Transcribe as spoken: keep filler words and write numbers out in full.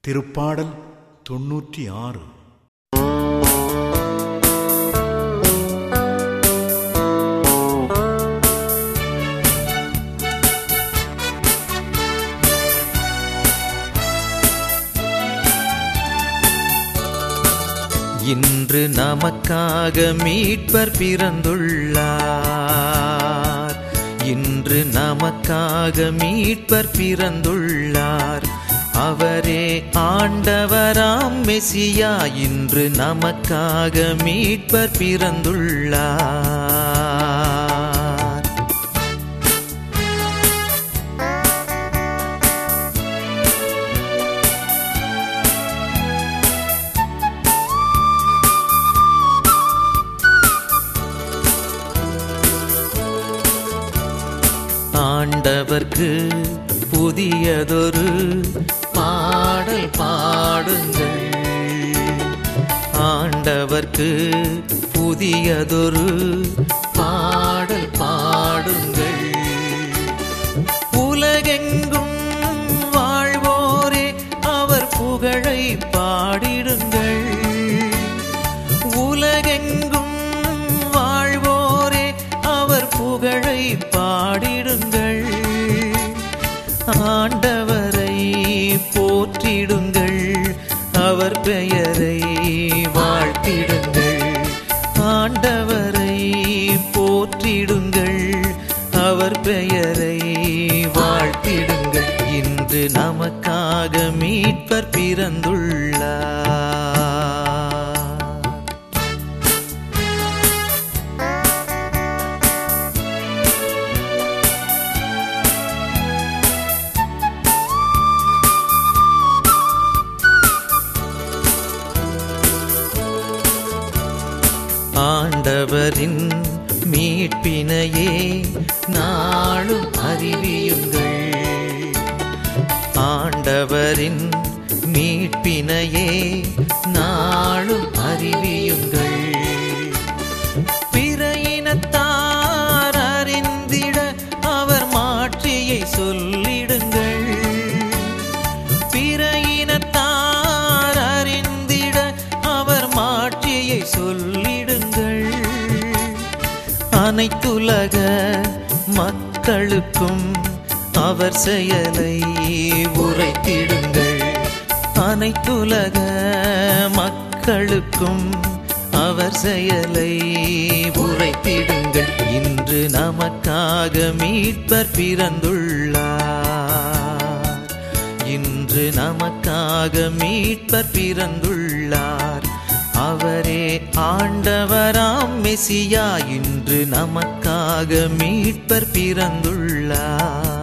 திருப்பாடல் தொன்னூற்றி ஆறு. இன்று நமக்காக மீட்பர் பிறந்துள்ளார். இன்று நமக்காக மீட்பர் பிறந்துள்ளார். அவரே ஆண்டவராம் மெசியா. இன்று நமக்காக மீட்பர் பிறந்துள்ளார். ஆண்டவர்க்கு புதியதொரு பாடல் பாடுங்கள். ஆண்டவர்க்கு புதியதொரு பாடல் பாடுங்கள். உலகெங்கும் வாழ்வோரே அவர் புகழை பாடிடுங்கள். உலகெங்கும் வாழ்வோரே அவர் புகழை பாடிடுங்கள். ஆண்டவரை போற்றிடுங்கள். அவர் பெயரை வாழ்த்திடுங்கள். ஆண்டவரை போற்றிடுங்கள். அவர் பெயரை வாழ்த்திடுங்கள். இன்று நமக்காக மீட்பர் பிறந்துள்ளார். ஆண்டவரின் மீட்பினையே நாளும் அறிவியுங்கள். ஆண்டவரின் மீட்பினையே நாளும் அறிவியுங்கள். பிற இனத்தார் அறிந்திட அவர் மாட்சியை சொல்லிடுங்கள். பிற இனத்தார் அறிந்திட அவர் மாட்சியை சொல்லிடுங்கள். அனைத்துலக மக்களுக்கும் அவர் செயலை உரைத்திடுங்கள். அனைத்துலக மக்களுக்கும் அவர் செயலை உரைத்திடுங்கள். இன்று நமக்காக மீட்பர் பிறந்துள்ளார். இன்று நமக்காக மீட்பர் பிறந்துள்ளார். அவரே ஆண்டவராம் மெசியா. இன்று நமக்காக மீட்பர் பிறந்துள்ளார்.